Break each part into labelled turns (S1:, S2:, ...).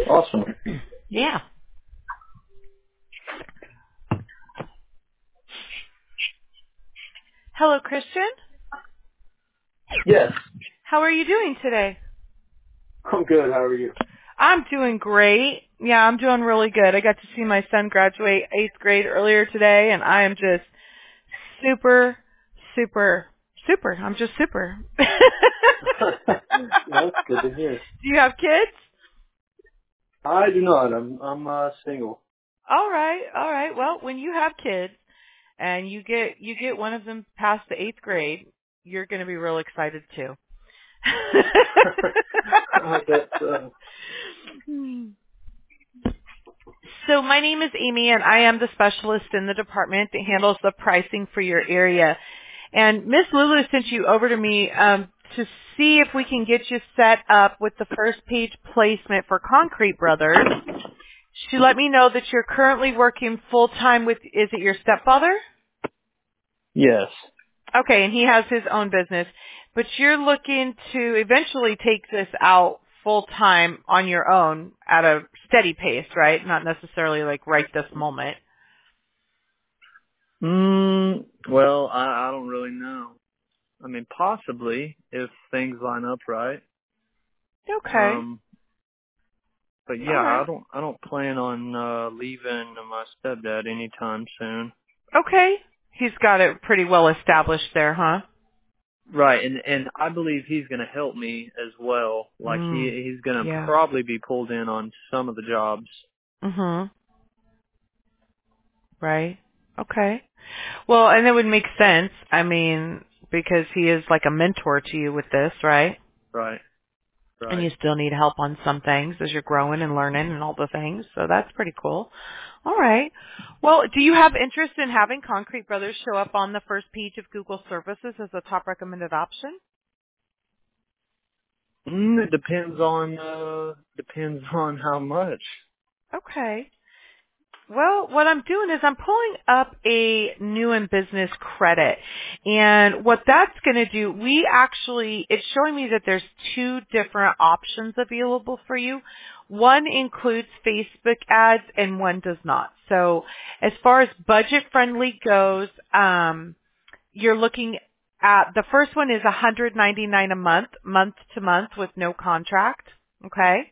S1: Awesome.
S2: Yeah. Hello, Christian.
S1: Yes.
S2: How are you doing today?
S1: I'm good. How are you?
S2: I'm doing great. Yeah, I'm doing really good. I got to see my son graduate 8th grade earlier today, and I am just super, super, super. I'm just super.
S1: That's good to hear.
S2: Do you have kids?
S1: I do not. I'm single.
S2: All right, all right. Well, when you have kids and you get one of them past the 8th grade, you're going to be real excited too.
S1: I bet so.
S2: So my name is Amy, and I am the specialist in the department that handles the pricing for your area. And Miss Lulu sent you over to me to see if we can get you set up with the first page placement for Concrete Brothers. She let me know that you're currently working full-time with, is it your stepfather?
S1: Yes.
S2: Okay, and he has his own business. But you're looking to eventually take this out full-time on your own at a steady pace, right? Not necessarily like right this moment.
S1: Well, I don't really know. I mean, possibly if things line up right.
S2: Okay.
S1: But
S2: All
S1: yeah,
S2: right.
S1: I don't plan on leaving my stepdad anytime soon.
S2: Okay. He's got it pretty well established there, huh?
S1: Right, and I believe he's going to help me as well. Like he's going to
S2: Yeah.
S1: probably be pulled in on some of the jobs.
S2: Mhm. Right. Okay. Well, and it would make sense. I mean, because he is like a mentor to you with this, right?
S1: Right.
S2: And
S1: Right.
S2: you still need help on some things as you're growing and learning and all the things. So that's pretty cool. All right. Well, do you have interest in having Concrete Brothers show up on the first page of Google Services as a top recommended option?
S1: It depends on how much.
S2: Okay. Well, what I'm doing is I'm pulling up a new in business credit. And what that's going to do, it's showing me that there's two different options available for you. One includes Facebook ads and one does not. So as far as budget friendly goes, you're looking at, the first one is $199 a month to month with no contract. Okay.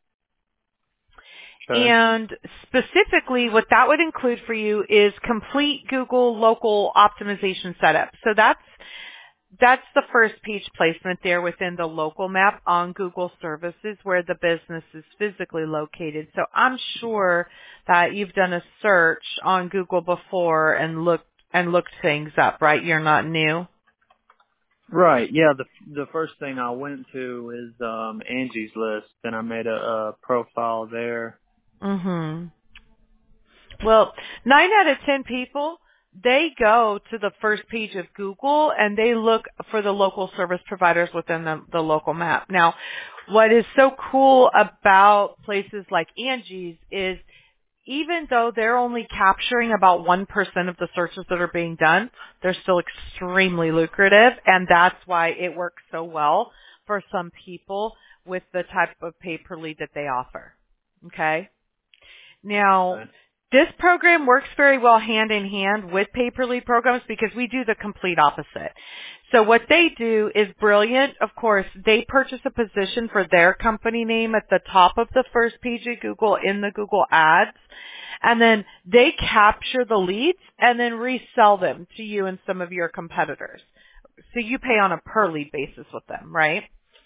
S1: Okay.
S2: And specifically, what that would include for you is complete Google local optimization setup. So that's the first page placement there within the local map on Google Services where the business is physically located. So I'm sure that you've done a search on Google before and looked things up, right? You're not new.
S1: Right. Yeah. The first thing I went to is Angie's List, and I made a profile there.
S2: Mhm. Well, 9 out of 10 people, they go to the first page of Google and they look for the local service providers within the local map. Now, what is so cool about places like Angie's is even though they're only capturing about 1% of the searches that are being done, they're still extremely lucrative, and that's why it works so well for some people with the type of pay per lead that they offer. Okay? Now,
S1: Okay.
S2: this program works very well hand in hand with pay-per-lead programs because we do the complete opposite. So what they do is brilliant. Of course, they purchase a position for their company name at the top of the first page of Google in the Google Ads. And then they capture the leads and then resell them to you and some of your competitors. So you pay on a per lead basis with them, right?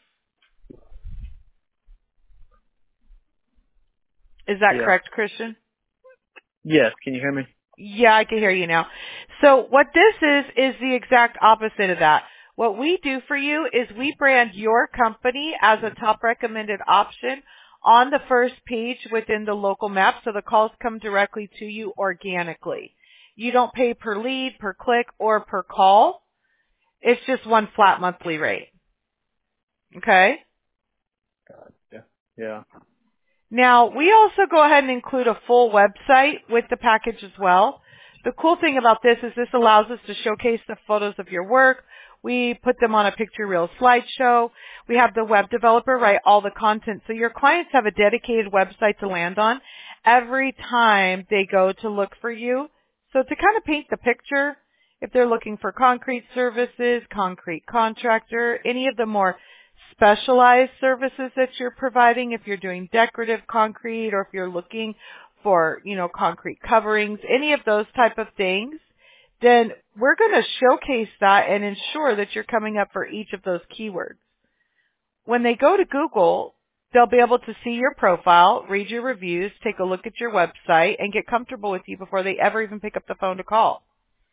S2: Is that
S1: Yeah.
S2: correct, Christian?
S1: Yes. Can you hear me?
S2: Yeah, I can hear you now. So what this is the exact opposite of that. What we do for you is we brand your company as a top recommended option on the first page within the local map so the calls come directly to you organically. You don't pay per lead, per click, or per call. It's just one flat monthly rate. Okay?
S1: Yeah. Yeah.
S2: Now, we also go ahead and include a full website with the package as well. The cool thing about this is this allows us to showcase the photos of your work. We put them on a picture reel slideshow. We have the web developer write all the content. So your clients have a dedicated website to land on every time they go to look for you. So to kind of paint the picture, if they're looking for concrete services, concrete contractor, any of the more specialized services that you're providing, if you're doing decorative concrete or if you're looking for, concrete coverings, any of those type of things, then we're going to showcase that and ensure that you're coming up for each of those keywords. When they go to Google, they'll be able to see your profile, read your reviews, take a look at your website, and get comfortable with you before they ever even pick up the phone to call.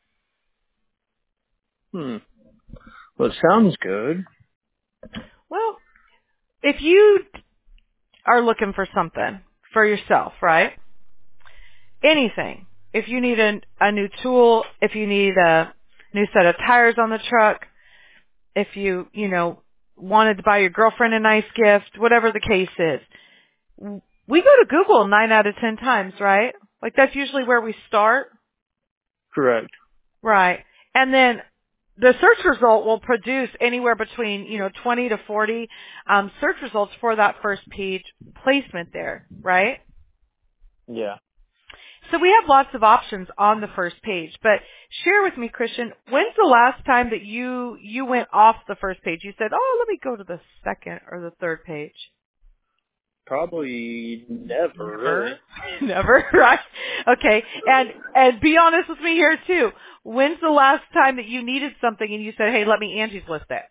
S1: Well, it sounds good.
S2: Well, if you are looking for something for yourself, right? Anything. If you need a new tool, if you need a new set of tires on the truck, if you wanted to buy your girlfriend a nice gift, whatever the case is, we go to Google 9 out of 10 times, right? Like that's usually where we start.
S1: Correct.
S2: Right. And then the search result will produce anywhere between, 20 to 40 search results for that first page placement there, right?
S1: Yeah.
S2: So we have lots of options on the first page, but share with me, Christian, when's the last time that you went off the first page? You said, oh, let me go to the second or the third page.
S1: Probably never, really.
S2: Never, right? Okay, and be honest with me here too. When's the last time that you needed something and you said, hey, let me Angie's list it?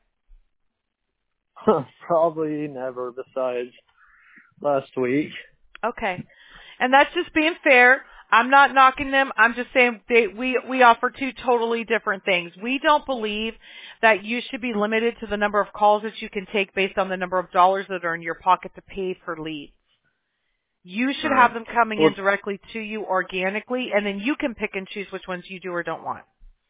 S1: Probably never, besides last week.
S2: Okay. And that's just being fair. I'm not knocking them. I'm just saying we offer two totally different things. We don't believe that you should be limited to the number of calls that you can take based on the number of dollars that are in your pocket to pay for leads. You should have them coming in directly to you organically, and then you can pick and choose which ones you do or don't want.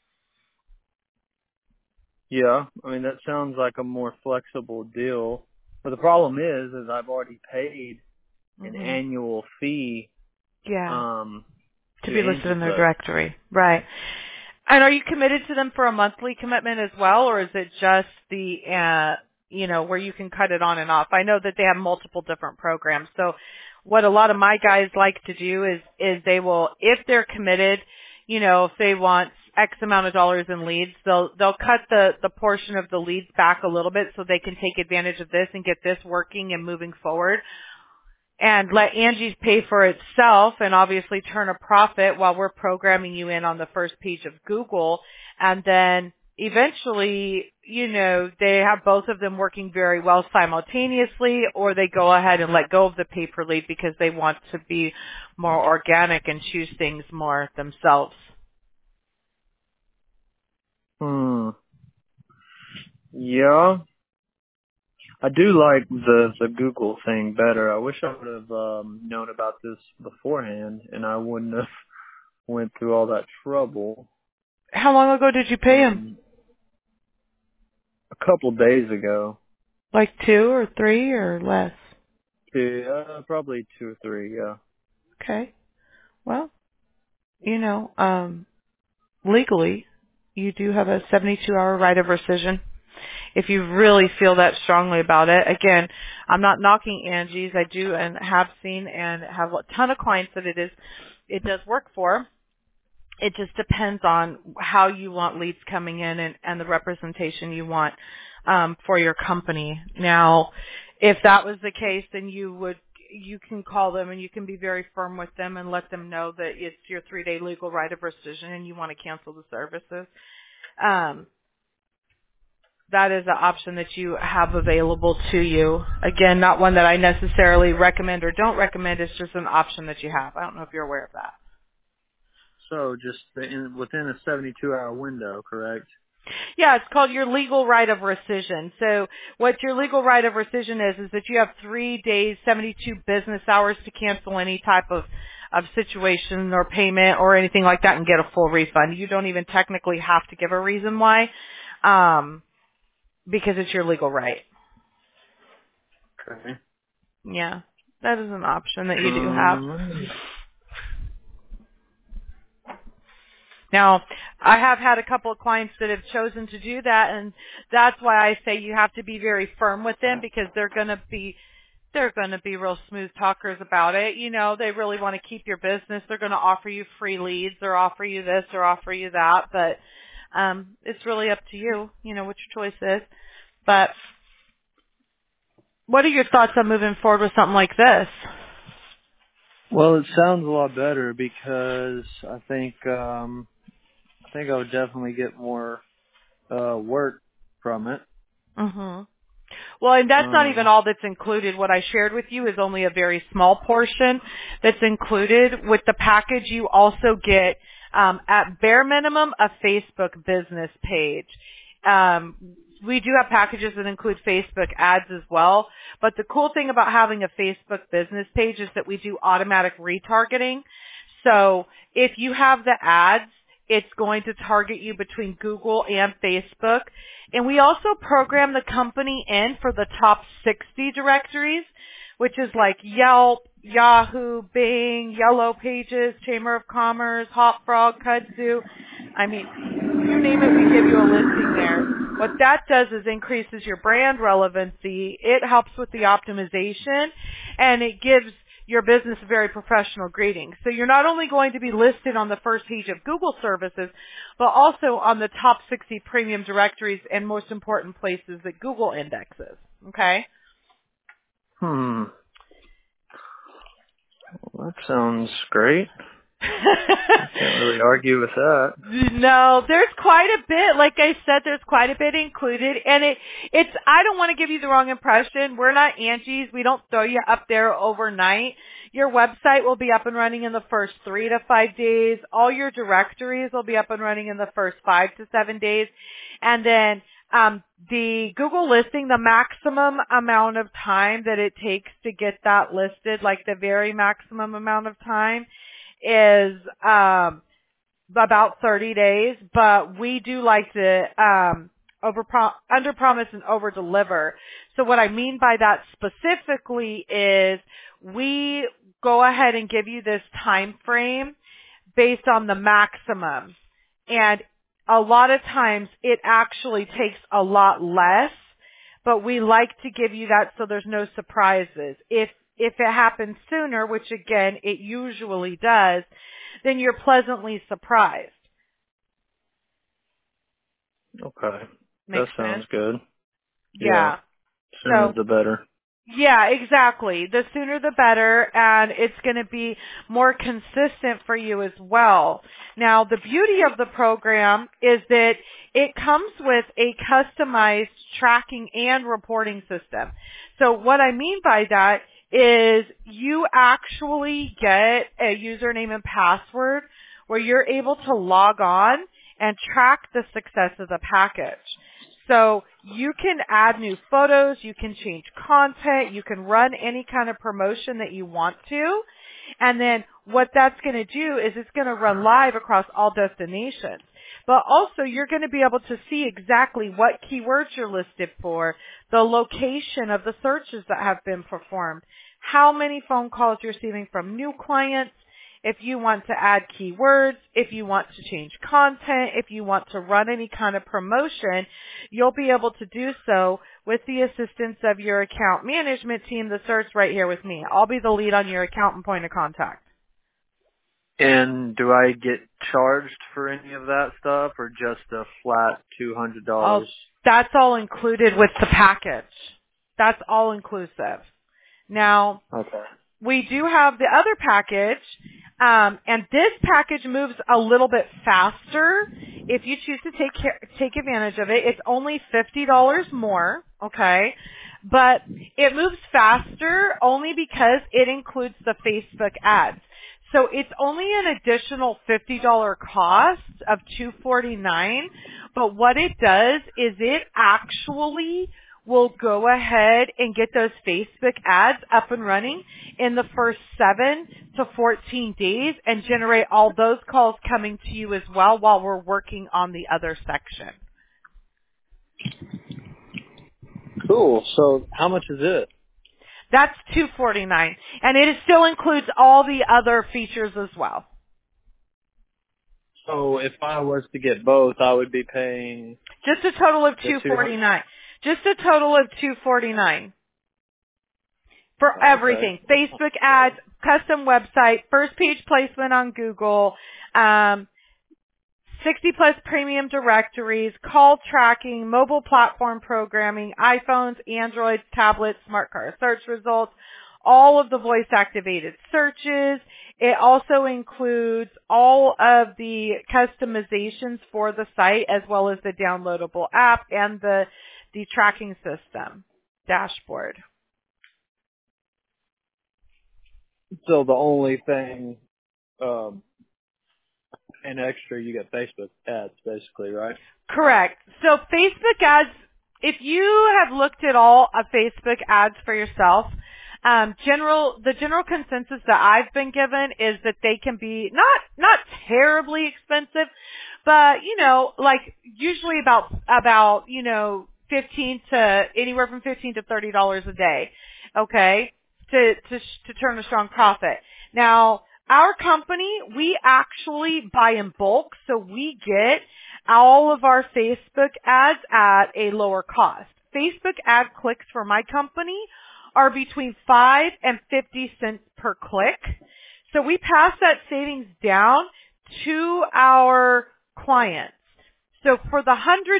S1: Yeah, I mean, that sounds like a more flexible deal. But the problem is I've already paid an annual fee.
S2: Yeah. To be listed
S1: Angie's
S2: in their
S1: List.
S2: directory. Right. And are you committed to them for a monthly commitment as well, or is it just the, where you can cut it on and off? I know that they have multiple different programs. So what a lot of my guys like to do is they will, if they're committed, if they want X amount of dollars in leads, they'll cut the portion of the leads back a little bit so they can take advantage of this and get this working and moving forward. And let Angie's pay for itself and obviously turn a profit while we're programming you in on the first page of Google. And then eventually, they have both of them working very well simultaneously, or they go ahead and let go of the pay per lead because they want to be more organic and choose things more themselves.
S1: Yeah. I do like the Google thing better. I wish I would have known about this beforehand, and I wouldn't have went through all that trouble.
S2: How long ago did you pay him?
S1: A couple days ago.
S2: Like 2 or 3 or less?
S1: Probably 2 or 3, yeah.
S2: Okay. Well, legally, you do have a 72-hour right of rescission. If you really feel that strongly about it. Again, I'm not knocking Angie's. I do and have seen and have a ton of clients that it does work for. It just depends on how you want leads coming in and the representation you want for your company. Now, if that was the case, then you can call them and you can be very firm with them and let them know that it's your 3-day legal right of rescission and you want to cancel the services. That is an option that you have available to you. Again, not one that I necessarily recommend or don't recommend. It's just an option that you have. I don't know if you're aware of that.
S1: So just within a 72-hour window, correct?
S2: Yeah, it's called your legal right of rescission. So what your legal right of rescission is that you have 3 days, 72 business hours to cancel any type of situation or payment or anything like that and get a full refund. You don't even technically have to give a reason why. Because it's your legal right.
S1: Okay.
S2: Yeah, that is an option that you do have. Now, I have had a couple of clients that have chosen to do that, and that's why I say you have to be very firm with them, because they're going to be real smooth talkers about it. You know, they really want to keep your business. They're going to offer you free leads or offer you this or offer you that, but it's really up to you, you know, what your choice is. But what are your thoughts on moving forward with something like this?
S1: Well, it sounds a lot better because I think I would definitely get more work from it.
S2: Mhm. Well, and that's not even all that's included. What I shared with you is only a very small portion that's included. With the package, you also get, at bare minimum, a Facebook business page. We do have packages that include Facebook ads as well. But the cool thing about having a Facebook business page is that we do automatic retargeting. So if you have the ads, it's going to target you between Google and Facebook. And we also program the company in for the top 60 directories, which is like Yelp, Yahoo, Bing, Yellow Pages, Chamber of Commerce, Hopfrog, Kudzu. I mean, you name it, we give you a listing there. What that does is increases your brand relevancy. It helps with the optimization, and it gives your business a very professional greeting. So you're not only going to be listed on the first page of Google services, but also on the top 60 premium directories and most important places that Google indexes. Okay?
S1: Well, that sounds great. Can't really argue with that.
S2: No, there's quite a bit. Like I said, there's quite a bit included, and it's. I don't want to give you the wrong impression. We're not Angie's. We don't throw you up there overnight. Your website will be up and running in the first 3 to 5 days. All your directories will be up and running in the first 5 to 7 days, and then the Google listing, the maximum amount of time that it takes to get that listed, like the very maximum amount of time, is about 30 days, but we do like to under promise and over deliver. So what I mean by that specifically is we go ahead and give you this time frame based on the maximum. And a lot of times it actually takes a lot less, but we like to give you that so there's no surprises. If it happens sooner, which again, it usually does, then you're pleasantly surprised.
S1: Okay.
S2: Makes
S1: that sounds
S2: sense?
S1: good.
S2: Yeah.
S1: Sooner the better.
S2: Yeah, exactly. The sooner the better, and it's going to be more consistent for you as well. Now, the beauty of the program is that it comes with a customized tracking and reporting system. So what I mean by that is you actually get a username and password where you're able to log on and track the success of the package. So you can add new photos, you can change content, you can run any kind of promotion that you want to. And then what that's going to do is it's going to run live across all destinations. But also you're going to be able to see exactly what keywords you're listed for, the location of the searches that have been performed, how many phone calls you're receiving from new clients, if you want to add keywords, if you want to change content, if you want to run any kind of promotion, you'll be able to do so with the assistance of your account management team that starts right here with me. I'll be the lead on your account and point of contact.
S1: And do I get charged for any of that stuff or just a flat $200?
S2: Oh, that's all included with the package. That's all inclusive. Now,
S1: okay.
S2: We do have the other package, and this package moves a little bit faster. If you choose to take advantage of it, it's only $50 more, okay? But it moves faster only because it includes the Facebook ads. So it's only an additional $50 cost of $249, but what it does is it actually will go ahead and get those Facebook ads up and running in the first 7 to 14 days and generate all those calls coming to you as well while we're working on the other section.
S1: Cool. So how much is it?
S2: That's $249, and it still includes all the other features as well.
S1: So if I was to get both, I would be paying
S2: Just a total of
S1: the
S2: $249. Just a total of $249 for
S1: Okay.
S2: everything. Facebook ads, custom website, first page placement on Google, 60 plus premium directories, call tracking, mobile platform programming, iPhones, Androids, tablets, smart car search results, all of the voice activated searches. It also includes all of the customizations for the site as well as the downloadable app and the tracking system dashboard.
S1: So the only thing, an extra, you get Facebook ads, basically, right?
S2: Correct. So Facebook ads, if you have looked at all of Facebook ads for yourself, the general consensus that I've been given is that they can be not terribly expensive, but like usually about 15 to anywhere from $15 to $30 a day, okay, to turn a strong profit. Now, our company, we actually buy in bulk, so we get all of our Facebook ads at a lower cost. Facebook ad clicks for my company are between 5 and 50 cents per click. So we pass that savings down to our clients. So for the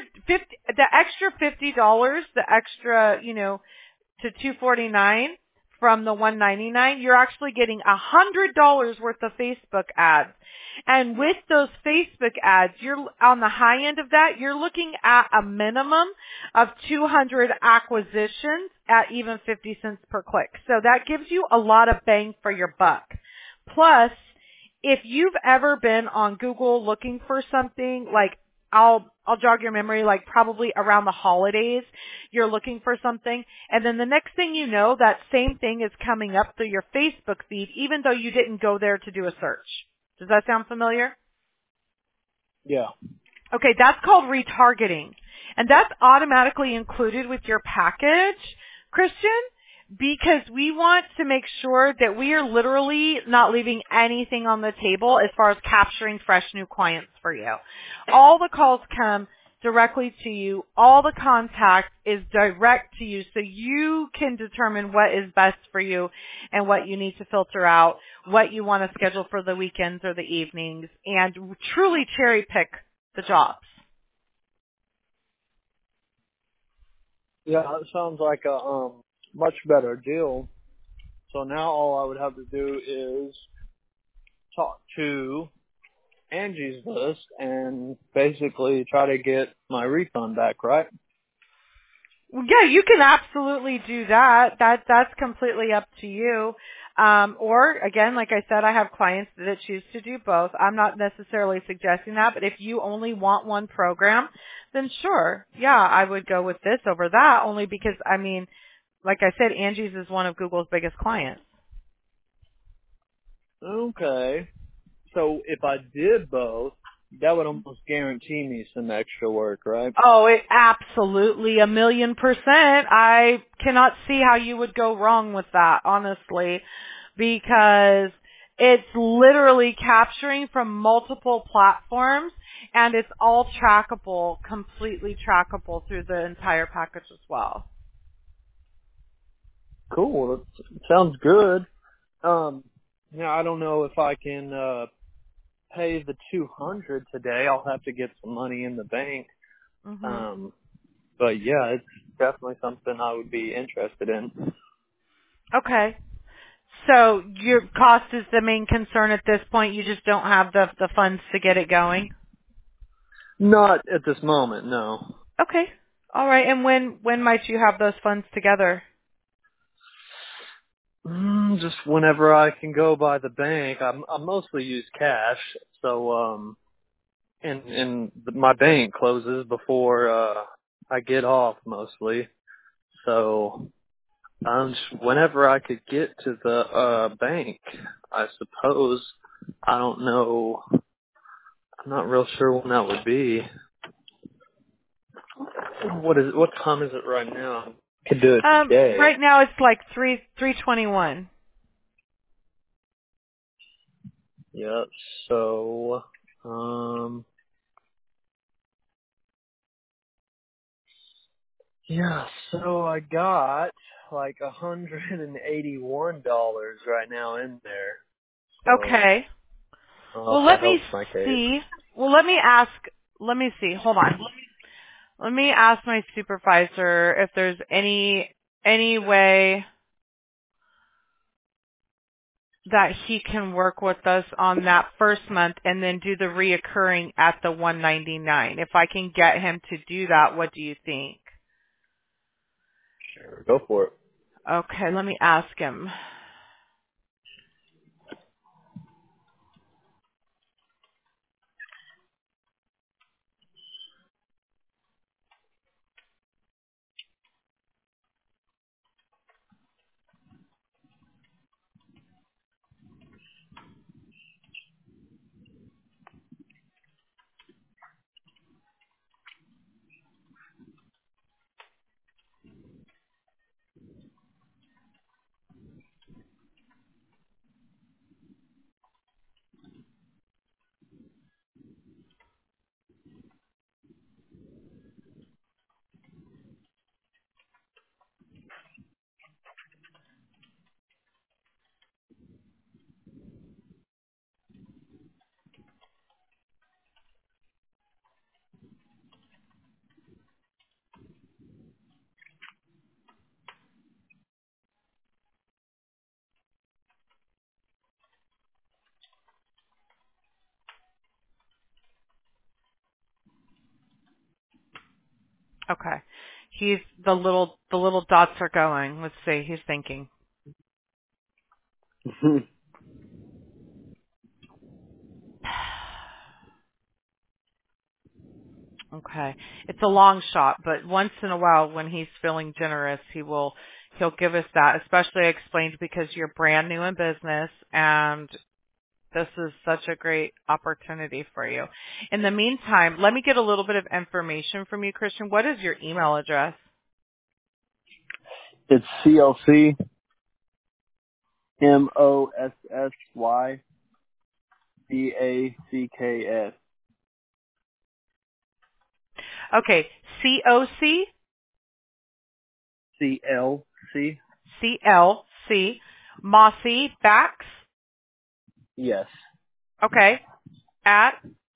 S2: extra $50, the extra, to $249 from the $199, you're actually getting $100 worth of Facebook ads. And with those Facebook ads, you're on the high end of that, you're looking at a minimum of 200 acquisitions at even 50 cents per click. So that gives you a lot of bang for your buck. Plus, if you've ever been on Google looking for something, like I'll jog your memory, like probably around the holidays, you're looking for something, and then the next thing you know, that same thing is coming up through your Facebook feed, even though you didn't go there to do a search. Does that sound familiar?
S1: Yeah.
S2: Okay, that's called retargeting. And that's automatically included with your package, Christian, because we want to make sure that we are literally not leaving anything on the table as far as capturing fresh new clients for you. All the calls come directly to you. All the contact is direct to you, so you can determine what is best for you and what you need to filter out, what you want to schedule for the weekends or the evenings, and truly cherry pick the jobs.
S1: Yeah, that sounds like a much better deal. So now all I would have to do is talk to Angie's List and basically try to get my refund back, right?
S2: Yeah, you can absolutely do that. That's completely up to you. Or again, like I said, I have clients that choose to do both. I'm not necessarily suggesting that, but if you only want one program, then sure. Yeah, I would go with this over that, only because, I mean, like I said, Angie's is one of Google's biggest clients.
S1: Okay. So if I did both, that would almost guarantee me some extra work, right?
S2: Oh, it absolutely 1,000,000%. I cannot see how you would go wrong with that, honestly, because it's literally capturing from multiple platforms and it's all trackable, completely trackable through the entire package as well.
S1: Cool. That sounds good. Now I don't know if I can pay the 200 today. I'll have to get some money in the bank.
S2: Mhm.
S1: But yeah, it's definitely something I would be interested in.
S2: Okay. So your cost is the main concern at this point. You just don't have the funds to get it going?
S1: Not at this moment, no.
S2: Okay. All right. And when might you have those funds together?
S1: Just whenever I can go by the bank. I mostly use cash, so my bank closes before I get off mostly. So just whenever I could get to the bank, I suppose. I don't know. I'm not real sure when that would be. What time is it right now? I could do it today.
S2: Right now it's like 3:21.
S1: Yep. So Um, yeah, so I got like $181 right now in there. So
S2: Okay.
S1: I don't know
S2: Well,
S1: if that
S2: let me
S1: helps my case.
S2: see. Well, let me ask. Let me see. Hold on. Let me ask my supervisor if there's any way that he can work with us on that first month and then do the reoccurring at the 199. If I can get him to do that, what do you think?
S1: Sure, go for it.
S2: Okay, let me ask him. Okay. He's the little dots are going. Let's see. He's thinking. Okay. It's a long shot, but once in a while when he's feeling generous, he'll give us that, especially I explained because you're brand new in business and this is such a great opportunity for you. In the meantime, let me get a little bit of information from you, Christian. What is your email address?
S1: It's CLCMOSSYBACKS.
S2: Okay. COC
S1: CLC?
S2: CLC Mossy Backs.
S1: Yes.
S2: Okay. At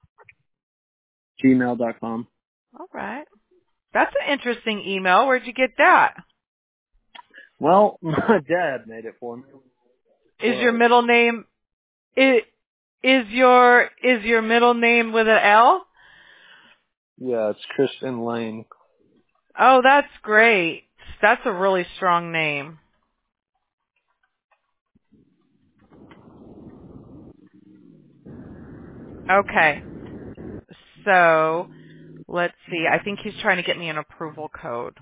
S1: Gmail.com.
S2: all right. That's an interesting email. Where'd you get that?
S1: Well, my dad made it for me.
S2: Is your
S1: 12.
S2: middle name is your middle name with an L?
S1: Yeah, it's Christian Lane.
S2: Oh, that's great. That's a really strong name. Okay. So, let's see. I think he's trying to get me an approval code.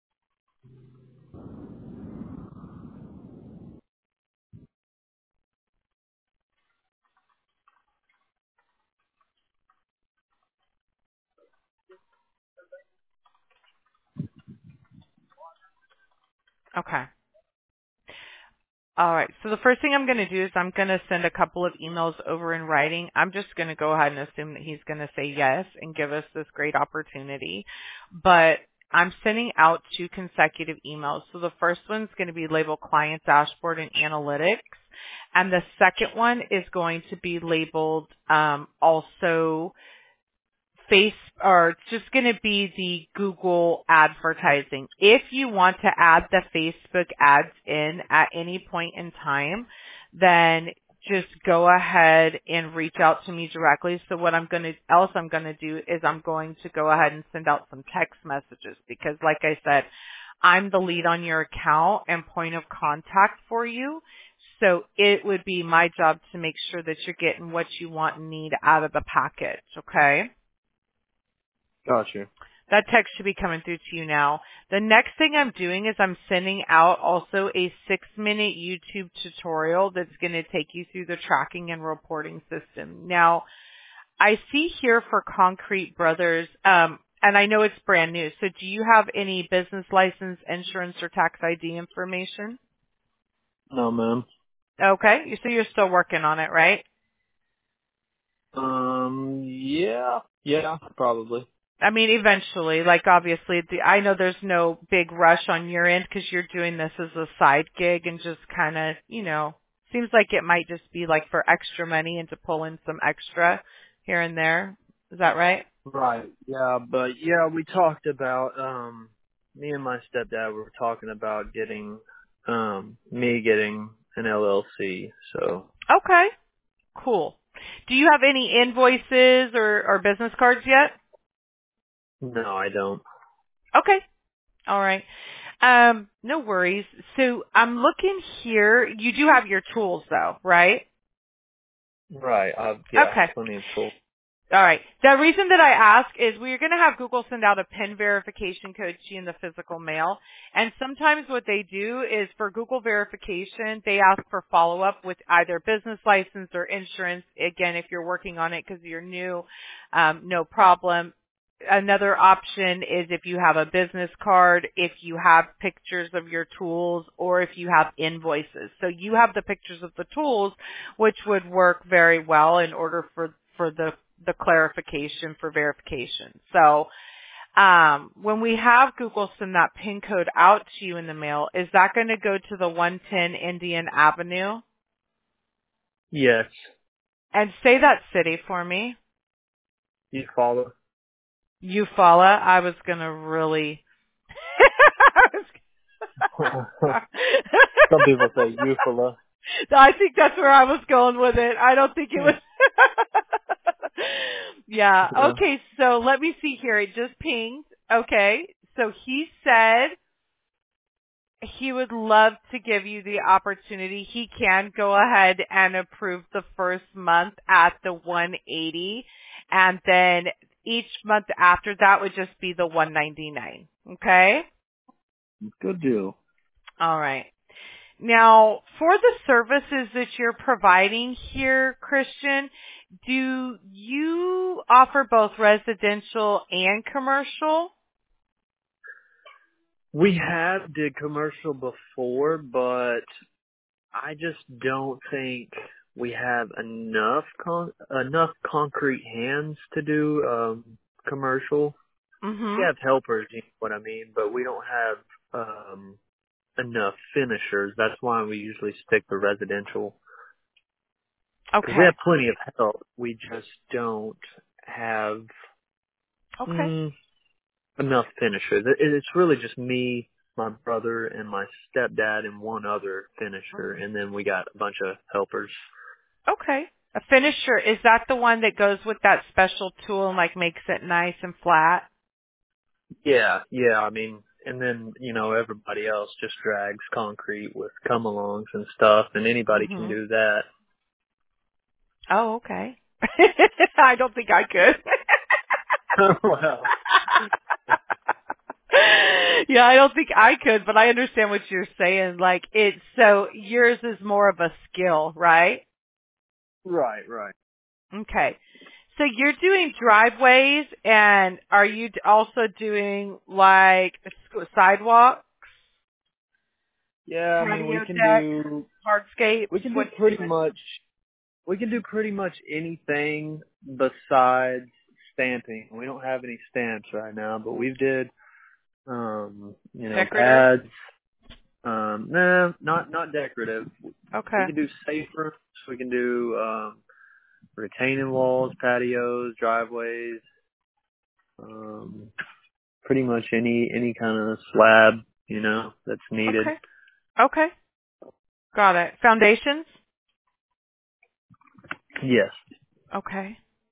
S2: Okay. All right. So the first thing I'm going to do is I'm going to send a couple of emails over in writing. I'm just going to go ahead and assume that he's going to say yes and give us this great opportunity. But I'm sending out 2 consecutive emails. So the first one's going to be labeled Client Dashboard and Analytics. And the second one is going to be labeled also face or it's just going to be the Google advertising. If you want to add the Facebook ads in at any point in time, then just go ahead and reach out to me directly. So what I'm going to do is I'm going to go ahead and send out some text messages because like I said, I'm the lead on your account and point of contact for you. So it would be my job to make sure that you're getting what you want and need out of the package. Okay.
S1: Gotcha.
S2: That text should be coming through to you now. The next thing I'm doing is I'm sending out also a 6-minute YouTube tutorial that's going to take you through the tracking and reporting system. Now, I see here for Concrete Brothers, and I know it's brand new, so do you have any business license, insurance, or tax ID information?
S1: No, ma'am.
S2: Okay, so you're still working on it, right?
S1: Yeah, probably.
S2: I mean, eventually, like obviously, I know there's no big rush on your end because you're doing this as a side gig and just kind of, seems like it might just be like for extra money and to pull in some extra here and there. Is that right?
S1: Right. Yeah, but yeah, we talked about me and my stepdad were talking about getting me getting an LLC. So
S2: Okay, cool. Do you have any invoices or business cards yet?
S1: no, I don't.
S2: Okay, all right. No worries. So I'm looking here. You do have your tools though, right?
S1: Right. Yeah,
S2: Okay.
S1: plenty of tools.
S2: All right. The reason that I ask is we're going to have Google send out a PIN verification code to you in the physical mail. And sometimes what they do is for Google verification, they ask for follow-up with either business license or insurance. Again, if you're working on it because you're new, no problem. Another option is if you have a business card, if you have pictures of your tools, or if you have invoices. So you have the pictures of the tools, which would work very well in order for the clarification for verification. So when we have Google send that PIN code out to you in the mail, is that going to go to the 110 Indian Avenue?
S1: Yes.
S2: And say that city for me.
S1: You follow?
S2: Eufaula. I was going to really...
S1: Some people say Eufaula.
S2: I think that's where I was going with it. I don't think it was. Yeah.
S1: Yeah.
S2: Okay. So let me see here. It just pinged. Okay. So he said he would love to give you the opportunity. He can go ahead and approve the first month at the 180, and then each month after that would just be the 199. Okay.
S1: Good deal.
S2: All right. Now, for the services that you're providing here, Christian, do you offer both residential and commercial?
S1: We have did commercial before, but I just don't think we have enough concrete hands to do commercial. We
S2: Mm-hmm.
S1: have helpers, you know what I mean, but we don't have enough finishers. That's why we usually stick to residential because we
S2: Okay.
S1: have plenty of help. We just don't have
S2: Okay.
S1: mm, enough finishers. It's really just me, my brother, and my stepdad, and one other finisher, and then we got a bunch of helpers.
S2: Okay. A finisher, is that the one that goes with that special tool and like makes it nice and flat?
S1: Yeah. I mean, and then everybody else just drags concrete with come-alongs and stuff, and anybody can
S2: Mm-hmm.
S1: do that.
S2: Oh, okay. I don't think I could.
S1: Well,
S2: Yeah, I don't think I could, but I understand what you're saying. Like so yours is more of a skill, right?
S1: right.
S2: Okay. So you're doing driveways, and are you also doing like sidewalks,
S1: Yeah, I mean,
S2: patio decks, hardscapes?
S1: we can do
S2: What?
S1: pretty much anything besides stamping. We don't have any stamps right now, but we did,
S2: Decorative?
S1: pads. Nah, not decorative. We
S2: Okay.
S1: can do safe rooms. We can do retaining walls, patios, driveways. Pretty much any kind of slab, that's needed.
S2: Okay. Okay. Got it. Foundations?
S1: Yes.
S2: Okay.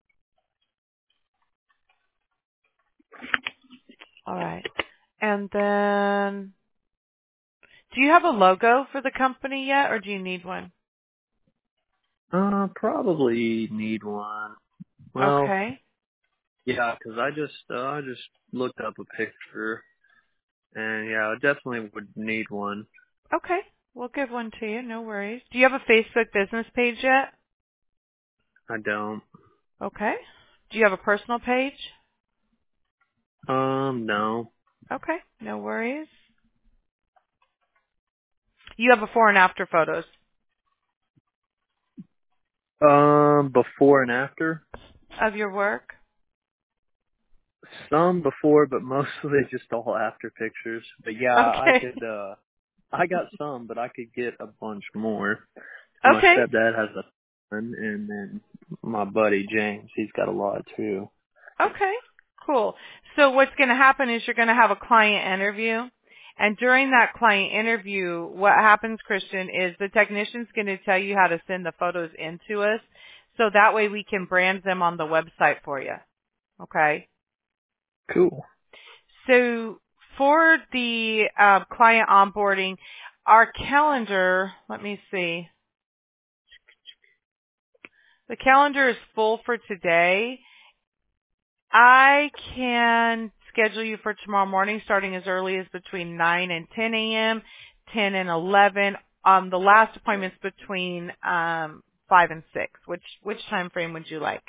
S2: All right. And then, do you have a logo for the company yet, or do you need one?
S1: Probably need one. Well,
S2: Okay.
S1: yeah, 'cause I just looked up a picture, and yeah, I definitely would need one.
S2: Okay. We'll give one to you. No worries. Do you have a Facebook business page yet?
S1: I don't.
S2: Okay. Do you have a personal page?
S1: No.
S2: Okay. No worries. You have before and after photos.
S1: Before and after.
S2: of your work?
S1: Some before, but mostly just all after pictures. But yeah,
S2: Okay.
S1: I got some, but I could get a bunch more. My
S2: Okay.
S1: stepdad has a ton, and then my buddy James, he's got a lot too.
S2: Okay. Cool. So what's going to happen is you're going to have a client interview. And during that client interview, what happens, Christian, is the technician's going to tell you how to send the photos into us. So that way we can brand them on the website for you. Okay.
S1: Cool.
S2: So for the client onboarding, our calendar, let me see. The calendar is full for today. I can schedule you for tomorrow morning starting as early as between 9 and 10 a.m., 10 and 11. The last appointment's between 5 and 6. Which time frame would you like?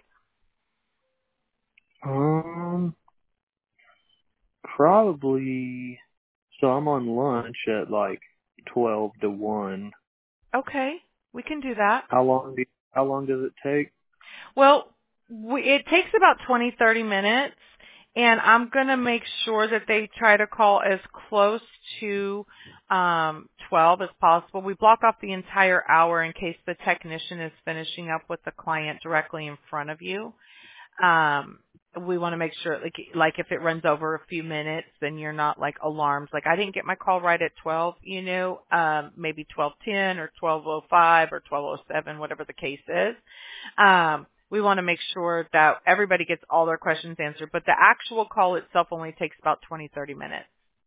S1: Probably. So I'm on lunch at like 12 to 1.
S2: Okay, we can do that.
S1: How long does it take?
S2: Well, it takes about 20-30 minutes, and I'm going to make sure that they try to call as close to 12 as possible. We block off the entire hour in case the technician is finishing up with the client directly in front of you. We want to make sure, like if it runs over a few minutes, then you're not like alarmed. Like I didn't get my call right at 12, maybe 12:10 or 12:05 or 12:07, whatever the case is. We want to make sure that everybody gets all their questions answered, but the actual call itself only takes about 20-30 minutes.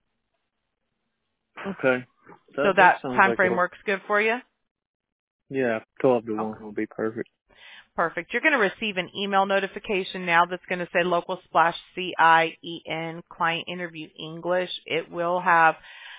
S1: Okay.
S2: So
S1: That
S2: that
S1: sounds
S2: time
S1: like
S2: frame works good for you?
S1: Yeah, 12 to 1
S2: Okay.
S1: will be perfect.
S2: Perfect. You're going to receive an email notification now that's going to say Local Splash CIEN Client Interview English. It will have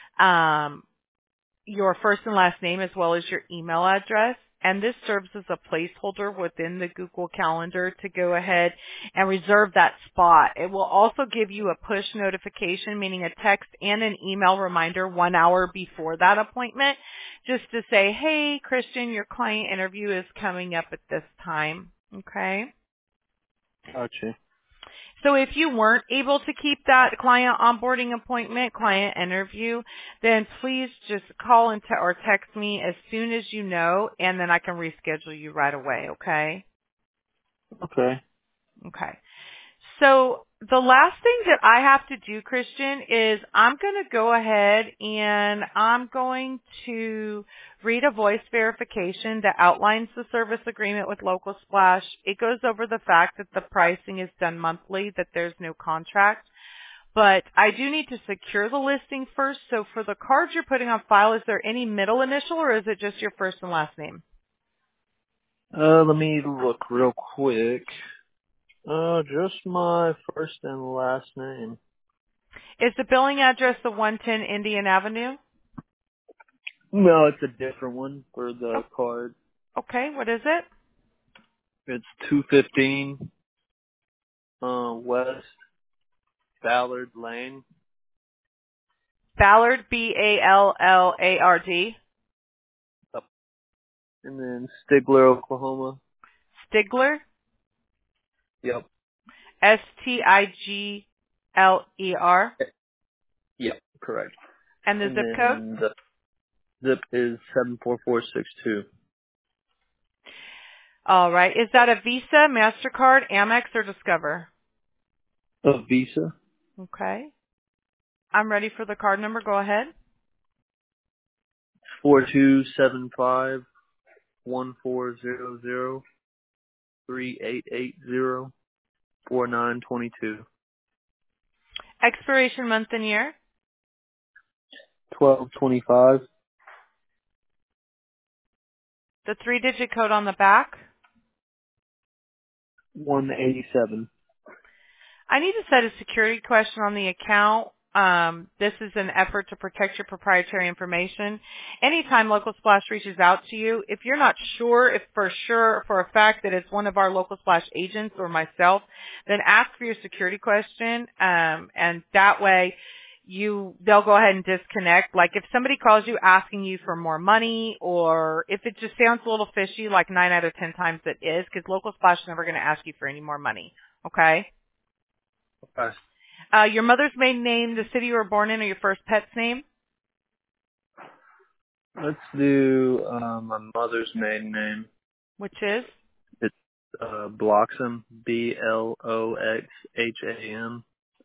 S2: your first and last name as well as your email address. And this serves as a placeholder within the Google Calendar to go ahead and reserve that spot. It will also give you a push notification, meaning a text and an email reminder 1 hour before that appointment, just to say, hey, Christian, your client interview is coming up at this time. Okay?
S1: Gotcha.
S2: So if you weren't able to keep that client onboarding appointment, client interview, then please just call or text me as soon as you know, and then I can reschedule you right away, okay?
S1: Okay.
S2: Okay. So the last thing that I have to do, Christian, is I'm going to go ahead and I'm going to read a voice verification that outlines the service agreement with Local Splash. It goes over the fact that the pricing is done monthly, that there's no contract. But I do need to secure the listing first. So for the cards you're putting on file, is there any middle initial or is it just your first and last name?
S1: Let me look real quick. Just my first and last name.
S2: Is the billing address the 110 Indian Avenue?
S1: No, it's a different one for the
S2: Oh,
S1: card.
S2: okay. What is it?
S1: It's 215 West Ballard Lane.
S2: Ballard, Ballard.
S1: Up. And then Stigler, Oklahoma.
S2: Stigler,
S1: Yep.
S2: Stigler.
S1: Yep, correct.
S2: And the
S1: And
S2: zip code?
S1: then the zip is 74462.
S2: All right. Is that a Visa, MasterCard, Amex, or Discover?
S1: A Visa.
S2: Okay. I'm ready for the card number. Go ahead.
S1: 4275-1400-3880-4922.
S2: Expiration month and year.
S1: 1225.
S2: The 3-digit code on the back.
S1: 187.
S2: I need to set a security question on the account. This is an effort to protect your proprietary information. Anytime Local Splash reaches out to you, if you're not sure, if for a fact that it's one of our Local Splash agents or myself, then ask for your security question, and that way they'll go ahead and disconnect. Like if somebody calls you asking you for more money, or if it just sounds a little fishy, like 9 out of 10 times it is, because Local Splash is never going to ask you for any more money. Okay?
S1: Okay.
S2: Your mother's maiden name, the city you were born in, or your first pet's name?
S1: Let's do my mother's maiden name.
S2: Which is?
S1: It's Bloxham, Bloxham.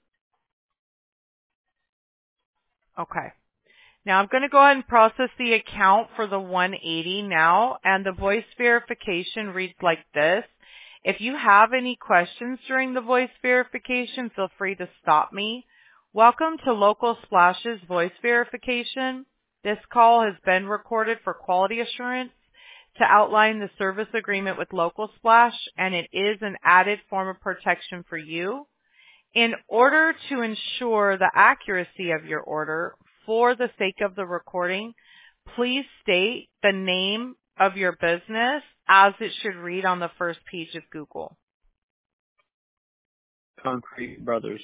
S2: Okay. Now I'm going to go ahead and process the account for the 180 now, and the voice verification reads like this. If you have any questions during the voice verification, feel free to stop me. Welcome to Local Splash's voice verification. This call has been recorded for quality assurance to outline the service agreement with Local Splash, and it is an added form of protection for you. In order to ensure the accuracy of your order, for the sake of the recording, please state the name of your business as it should read on the first page of Google.
S1: Concrete Brothers.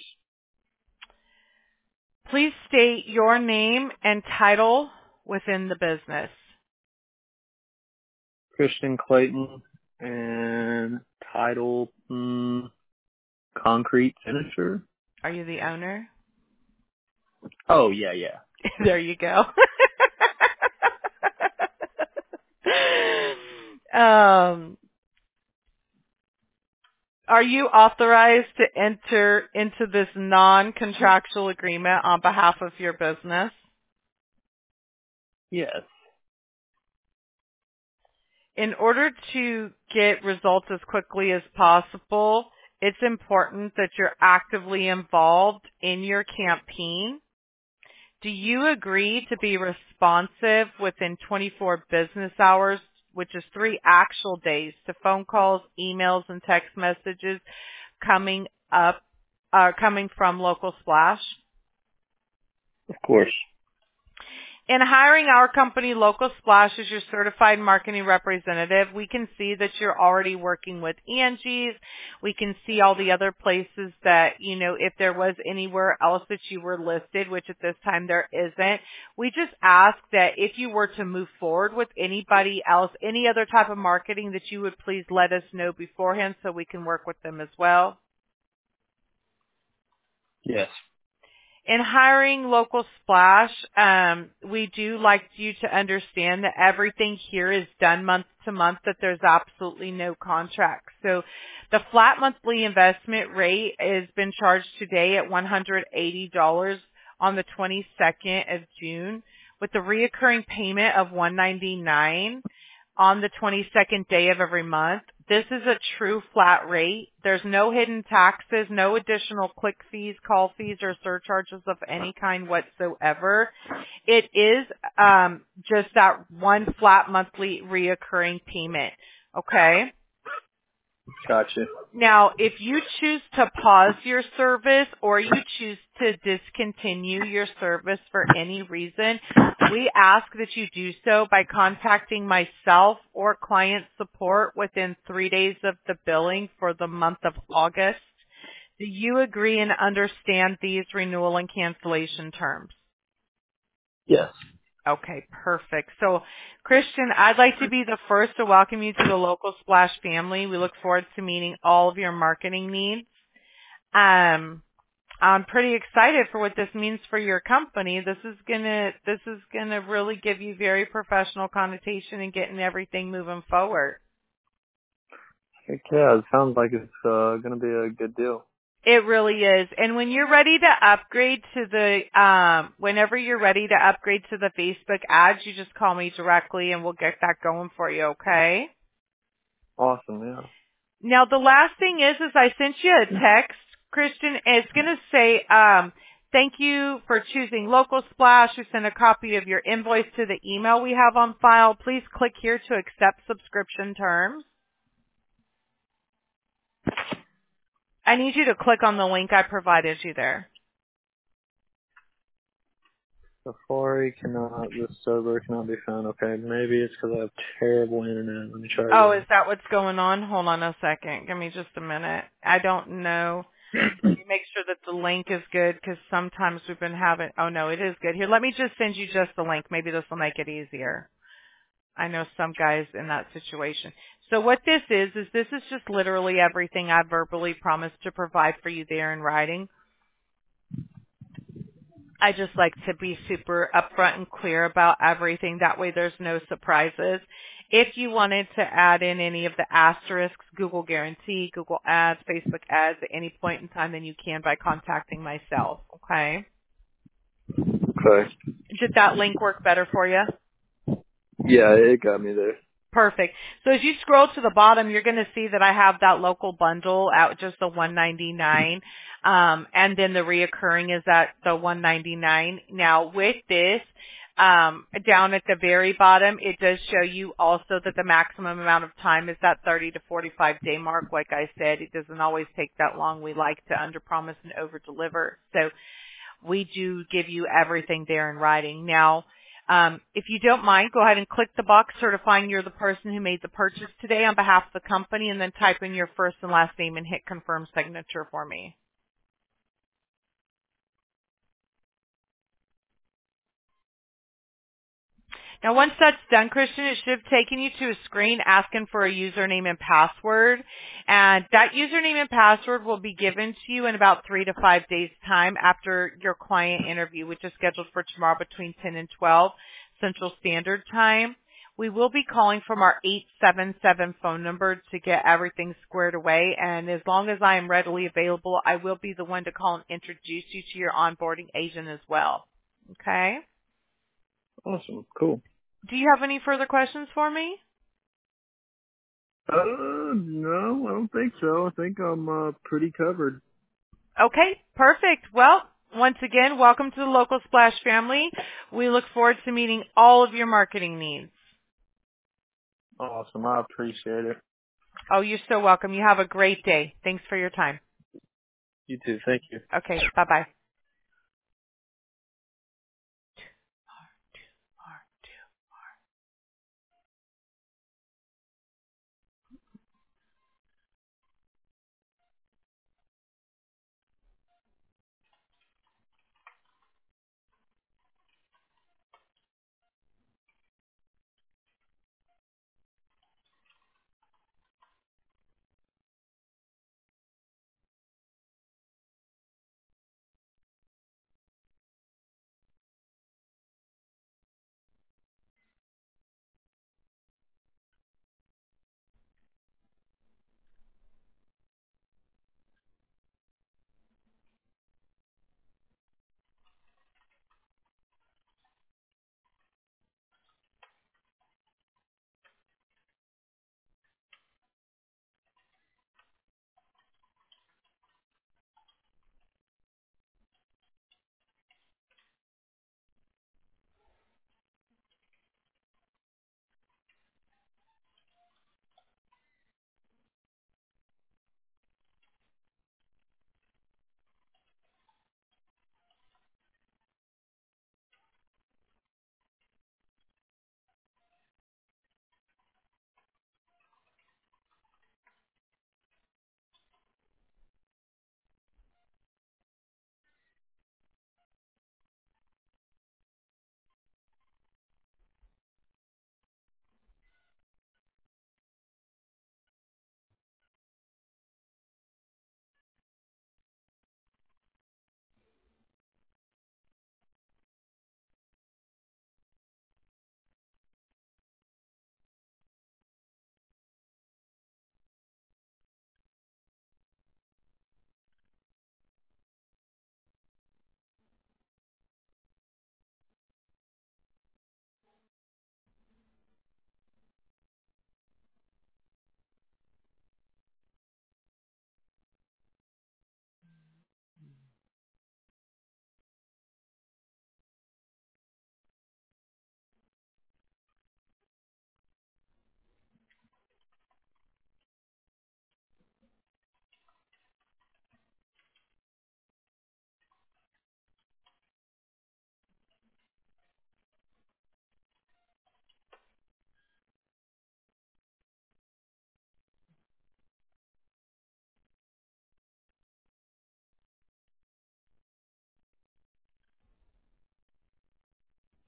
S2: Please state your name and title within the business.
S1: Christian Clayton, and title Concrete Finisher.
S2: Are you the owner?
S1: Oh, yeah.
S2: There you go. Are you authorized to enter into this non-contractual agreement on behalf of your business?
S1: Yes.
S2: In order to get results as quickly as possible, it's important that you're actively involved in your campaign. Do you agree to be responsive within 24 business hours, which is 3 actual days, to phone calls, emails, and text messages coming from Local Splash?
S1: Of course.
S2: In hiring our company, Local Splash, as your certified marketing representative, we can see that you're already working with Angie's. We can see all the other places that, if there was anywhere else that you were listed, which at this time there isn't. We just ask that if you were to move forward with anybody else, any other type of marketing, that you would please let us know beforehand so we can work with them as well.
S1: Yes.
S2: In hiring Local Splash, we do like you to understand that everything here is done month to month, that there's absolutely no contract. So the flat monthly investment rate has been charged today at $180 on the 22nd of June, with the reoccurring payment of $199 on the 22nd day of every month. This is a true flat rate. There's no hidden taxes, no additional click fees, call fees, or surcharges of any kind whatsoever. It is just that one flat monthly reoccurring payment. Okay?
S1: Gotcha.
S2: Now, if you choose to pause your service or you choose to discontinue your service for any reason, we ask that you do so by contacting myself or client support within 3 days of the billing for the month of August. Do you agree and understand these renewal and cancellation terms?
S1: Yes.
S2: Okay, perfect. So, Christian, I'd like to be the first to welcome you to the Local Splash family. We look forward to meeting all of your marketing needs. I'm pretty excited for what this means for your company. This is gonna really give you very professional connotation and getting everything moving forward.
S1: Heck yeah, it sounds like it's gonna be a good deal.
S2: It really is. And when you're ready to upgrade to whenever you're ready to upgrade to the Facebook ads, you just call me directly and we'll get that going for you, okay?
S1: Awesome, yeah.
S2: Now, the last thing is I sent you a text, Christian. It's going to say, thank you for choosing Local Splash. We send a copy of your invoice to the email we have on file. Please click here to accept subscription terms. I need you to click on the link I provided you there.
S1: Safari the server cannot be found. Okay, maybe it's because I have terrible internet. Let me try
S2: Oh,
S1: again.
S2: is that what's going on? Hold on a second. Give me just a minute. I don't know. Let me make sure that the link is good because sometimes we've been having, oh no, it is good. Here, let me just send you just the link. Maybe this will make it easier. I know some guys in that situation. So what this is this is just literally everything I verbally promised to provide for you there in writing. I just like to be super upfront and clear about everything. That way there's no surprises. If you wanted to add in any of the asterisks, Google Guarantee, Google Ads, Facebook Ads at any point in time, then you can by contacting myself. Okay?
S1: Okay.
S2: Did that link work better for you?
S1: Yeah, it got me there.
S2: Perfect. So as you scroll to the bottom, you're going to see that I have that local bundle at just the $199, and then the reoccurring is at the $199. Now with this, down at the very bottom, it does show you also that the maximum amount of time is that 30 to 45 day mark. Like I said, it doesn't always take that long. We like to underpromise and overdeliver. So we do give you everything there in writing. Now, if you don't mind, go ahead and click the box certifying you're the person who made the purchase today on behalf of the company, and then type in your first and last name and hit confirm signature for me. Now, once that's done, Christian, it should have taken you to a screen asking for a username and password. And that username and password will be given to you in about 3 to 5 days' time after your client interview, which is scheduled for tomorrow between 10 and 12 Central Standard Time. We will be calling from our 877 phone number to get everything squared away. And as long as I am readily available, I will be the one to call and introduce you to your onboarding agent as well. Okay?
S1: Awesome. Cool.
S2: Do you have any further questions for me?
S1: No, I don't think so. I think I'm pretty covered.
S2: Okay, perfect. Well, once again, welcome to the Local Splash family. We look forward to meeting all of your marketing needs.
S1: Awesome. I appreciate it.
S2: Oh, you're so welcome. You have a great day. Thanks for your time.
S1: You too. Thank you.
S2: Okay, bye-bye.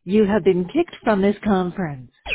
S3: You have been kicked from this conference.